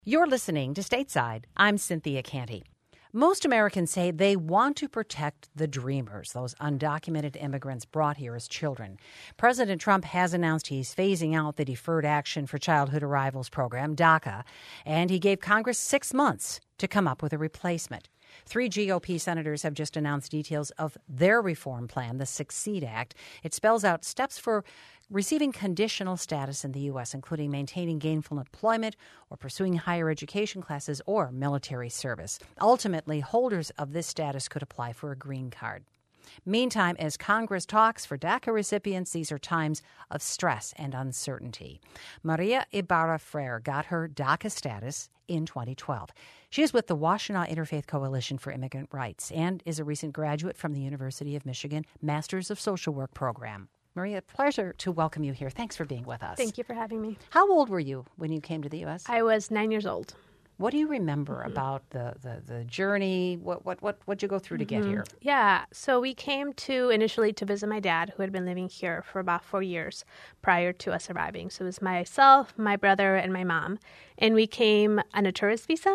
You're listening to Stateside. I'm Cynthia Canty. Most Americans say they want to protect the dreamers, those undocumented immigrants brought here as children. President Trump has announced he's phasing out the Deferred Action for Childhood Arrivals program, DACA, and he gave Congress 6 months to come up with a replacement. 3 GOP senators have just announced details of their reform plan, the Succeed Act. It spells out steps for receiving conditional status in the U.S., including maintaining gainful employment or pursuing higher education classes or military service. Ultimately, holders of this status could apply for a green card. Meantime, as Congress talks for DACA recipients, these are times of stress and uncertainty. Maria Ibarra Freire got her DACA status in 2012. She is with the Washtenaw Interfaith Coalition for Immigrant Rights and is a recent graduate from the University of Michigan Masters of Social Work program. Maria, pleasure to welcome you here. Thanks for being with us. Thank you for having me. How old were you when you came to the U.S.? I was 9 years old. What do you remember about the journey? What'd you go through to get here? Yeah, so we came initially to visit my dad, who had been living here for about 4 years prior to us arriving. So it was myself, my brother, and my mom. And we came on a tourist visa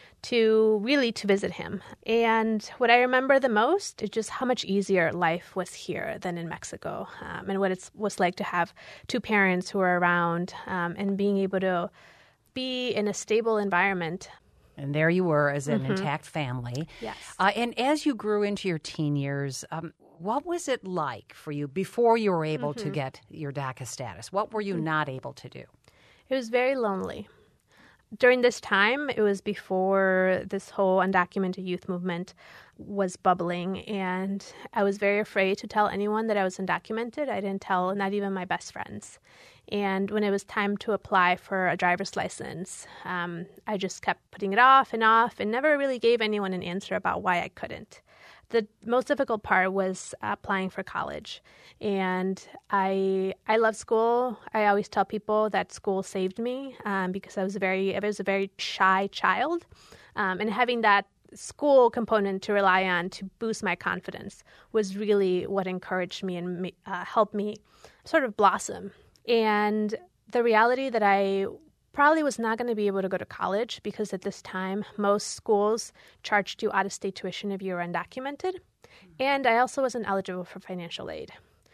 to visit him. And what I remember the most is just how much easier life was here than in Mexico, and what it was like to have two parents who were around and being able to be in a stable environment. And there you were as an intact family. Yes. And as you grew into your teen years, what was it like for you before you were able to get your DACA status? What were you not able to do? It was very lonely. During this time, it was before this whole undocumented youth movement was bubbling, and I was very afraid to tell anyone that I was undocumented. I didn't tell, not even my best friends. And when it was time to apply for a driver's license, I just kept putting it off and never really gave anyone an answer about why I couldn't. The most difficult part was applying for college. And I love school. I always tell people that school saved me because I was a very shy child. And having that school component to rely on to boost my confidence was really what encouraged me and helped me sort of blossom. And the reality that I probably was not going to be able to go to college because at this time, most schools charged you out-of-state tuition if you were undocumented. And I also wasn't eligible for financial aid.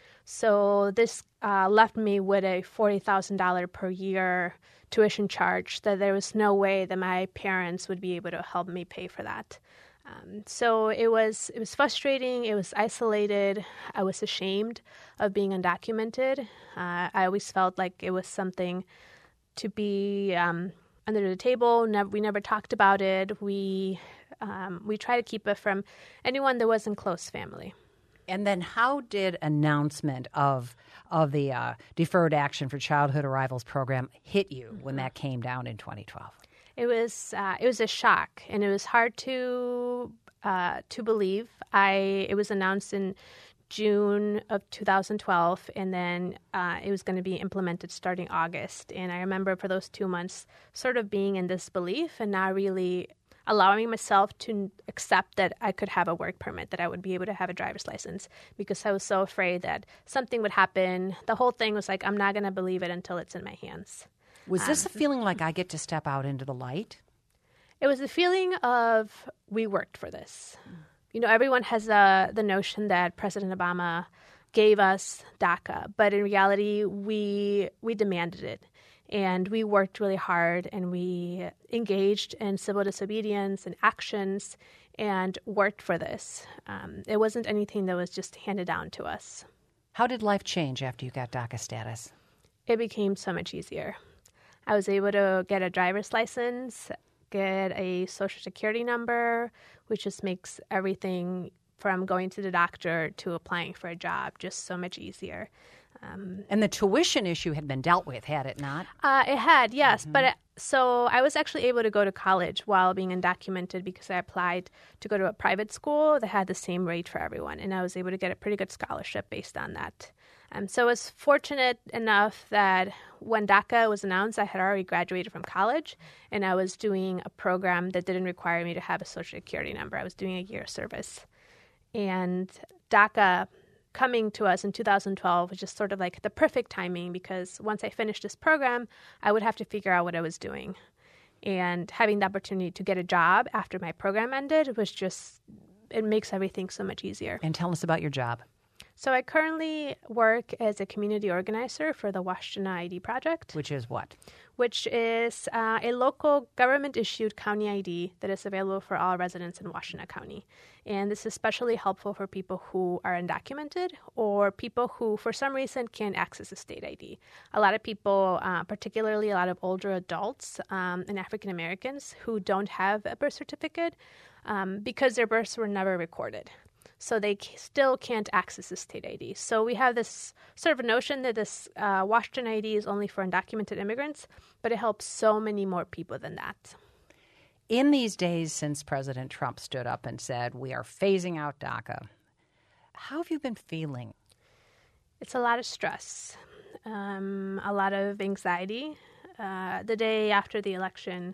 So this left me with a $40,000 per year tuition charge that there was no way that my parents would be able to help me pay for that. So it was frustrating. It was isolated. I was ashamed of being undocumented. I always felt like it was something to be under the table. We never talked about it. We tried to keep it from anyone that wasn't close family. And then how did announcement of the Deferred Action for Childhood Arrivals program hit you when that came down in 2012? It was a shock, and it was hard to believe. It was announced in June of 2012, and then it was going to be implemented starting August. And I remember for those 2 months sort of being in disbelief and not really allowing myself to accept that I could have a work permit, that I would be able to have a driver's license, because I was so afraid that something would happen. The whole thing was like, I'm not going to believe it until it's in my hands. Was this a feeling like I get to step out into the light? It was a feeling of we worked for this. You know, everyone has the notion that President Obama gave us DACA, but in reality, we demanded it. And we worked really hard, and we engaged in civil disobedience and actions and worked for this. It wasn't anything that was just handed down to us. How did life change after you got DACA status? It became so much easier. I was able to get a driver's license, get a social security number, which just makes everything from going to the doctor to applying for a job just so much easier. And the tuition issue had been dealt with, had it not? It had, yes. But so I was actually able to go to college while being undocumented because I applied to go to a private school that had the same rate for everyone. And I was able to get a pretty good scholarship based on that. So I was fortunate enough that when DACA was announced, I had already graduated from college, and I was doing a program that didn't require me to have a social security number. I was doing a year of service. And DACA coming to us in 2012 was just sort of like the perfect timing, because once I finished this program, I would have to figure out what I was doing. And having the opportunity to get a job after my program ended was just, it makes everything so much easier. And tell us about your job. So I currently work as a community organizer for the Washtenaw ID Project. Which is what? Which is a local government-issued county ID that is available for all residents in Washtenaw County. And this is especially helpful for people who are undocumented or people who, for some reason, can't access a state ID. A lot of people, particularly a lot of older adults and African Americans who don't have a birth certificate because their births were never recorded. So they still can't access the state ID. So we have this sort of notion that this Washtenaw ID is only for undocumented immigrants, but it helps so many more people than that. In these days since President Trump stood up and said, we are phasing out DACA, how have you been feeling? It's a lot of stress, a lot of anxiety. The day after the election,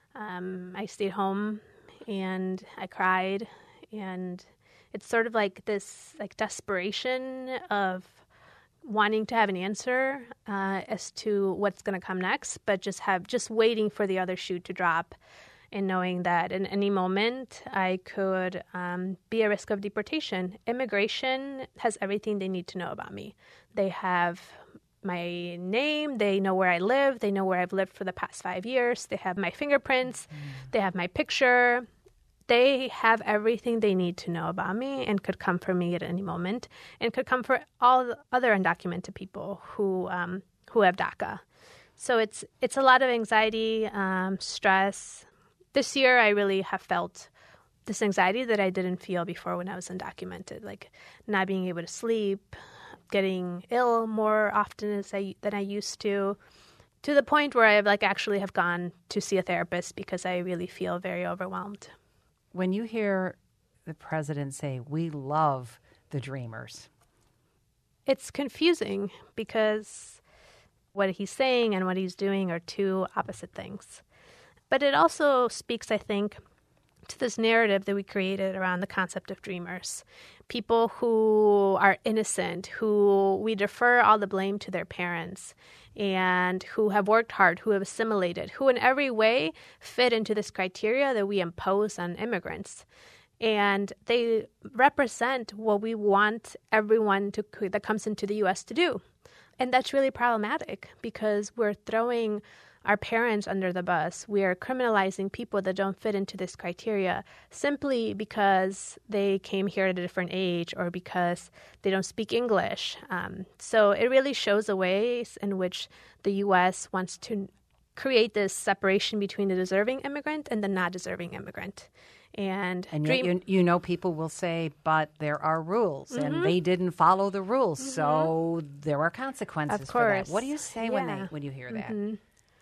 I stayed home and I cried, and it's sort of like this desperation of wanting to have an answer as to what's going to come next, but just waiting for the other shoe to drop and knowing that in any moment I could be at risk of deportation. Immigration has everything they need to know about me. They have my name, they know where I live, they know where I've lived for the past 5 years, they have my fingerprints, they have my picture. They have everything they need to know about me and could come for me at any moment and could come for all the other undocumented people who have DACA. So it's a lot of anxiety, stress. This year I really have felt this anxiety that I didn't feel before when I was undocumented, like not being able to sleep, getting ill more often than I used to the point where I actually have gone to see a therapist because I really feel very overwhelmed. When you hear the president say, we love the Dreamers, it's confusing because what he's saying and what he's doing are two opposite things. But it also speaks, I think, to this narrative that we created around the concept of dreamers. People who are innocent, who we defer all the blame to their parents, and who have worked hard, who have assimilated, who in every way fit into this criteria that we impose on immigrants. And they represent what we want everyone that comes into the U.S. to do. And that's really problematic because we're throwing our parents under the bus. We are criminalizing people that don't fit into this criteria simply because they came here at a different age or because they don't speak English. So it really shows the ways in which the U.S. wants to create this separation between the deserving immigrant and the not deserving immigrant. And yet you know people will say, but there are rules, and they didn't follow the rules, so there are consequences for that. What do you say when you hear that?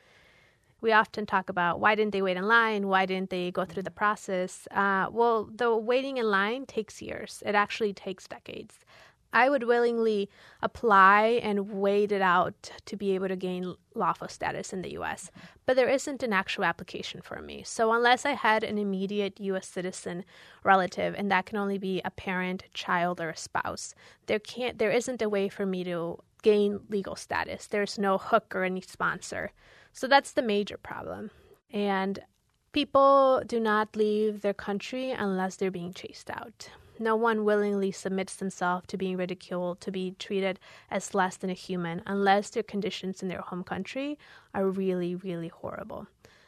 We often talk about why didn't they wait in line? Why didn't they go through the process? Well, the waiting in line takes years. It actually takes decades. I would willingly apply and wait it out to be able to gain lawful status in the U.S., but there isn't an actual application for me. So unless I had an immediate U.S. citizen relative, and that can only be a parent, child, or a spouse, there isn't a way for me to gain legal status. There's no hook or any sponsor. So that's the major problem. And people do not leave their country unless they're being chased out. No one willingly submits themselves to being ridiculed, to be treated as less than a human, unless their conditions in their home country are really, really horrible.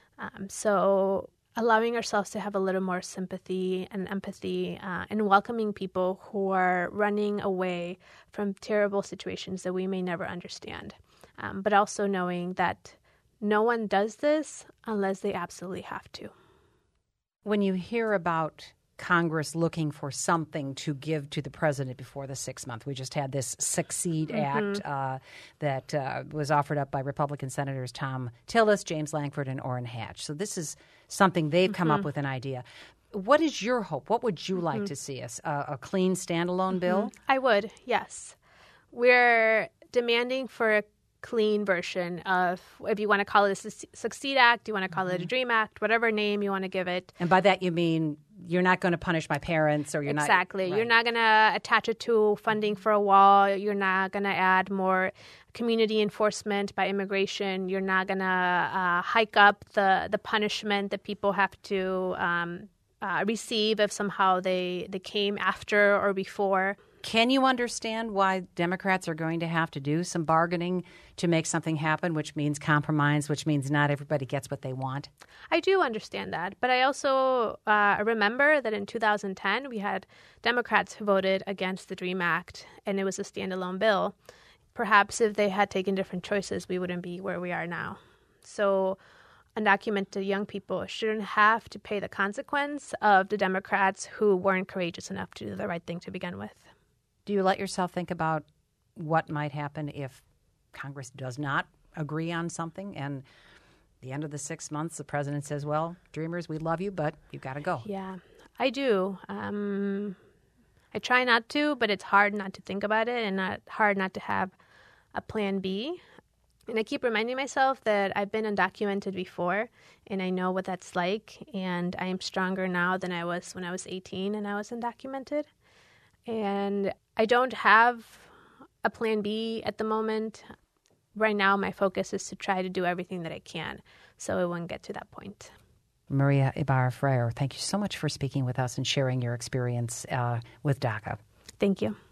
So allowing ourselves to have a little more sympathy and empathy and welcoming people who are running away from terrible situations that we may never understand, but also knowing that no one does this unless they absolutely have to. When you hear about Congress looking for something to give to the president before the 6th month, we just had this Succeed Act that was offered up by Republican Senators Tom Tillis, James Lankford, and Orrin Hatch. So this is something they've come up with an idea. What is your hope? What would you like to see us? A clean standalone bill? I would, yes. We're demanding for a clean version of, if you want to call it a Succeed Act, you want to call it a Dream Act, whatever name you want to give it. And by that you mean you're not going to punish my parents, or you're not. Exactly. Right. You're not going to attach it to funding for a wall. You're not going to add more community enforcement by immigration. You're not going to hike up the punishment that people have to receive if somehow they came after or before. Can you understand why Democrats are going to have to do some bargaining to make something happen, which means compromise, which means not everybody gets what they want? I do understand that. But I also remember that in 2010, we had Democrats who voted against the DREAM Act, and it was a standalone bill. Perhaps if they had taken different choices, we wouldn't be where we are now. So undocumented young people shouldn't have to pay the consequence of the Democrats who weren't courageous enough to do the right thing to begin with. Do you let yourself think about what might happen if Congress does not agree on something, and at the end of the 6 months, the president says, well, Dreamers, we love you, but you've got to go? Yeah, I do. I try not to, but it's hard not to think about it, and hard not to have a plan B. And I keep reminding myself that I've been undocumented before, and I know what that's like, and I am stronger now than I was when I was 18 and I was undocumented. And I don't have a plan B at the moment. Right now, my focus is to try to do everything that I can so it won't get to that point. Maria Ibarra-Freire, thank you so much for speaking with us and sharing your experience with DACA. Thank you.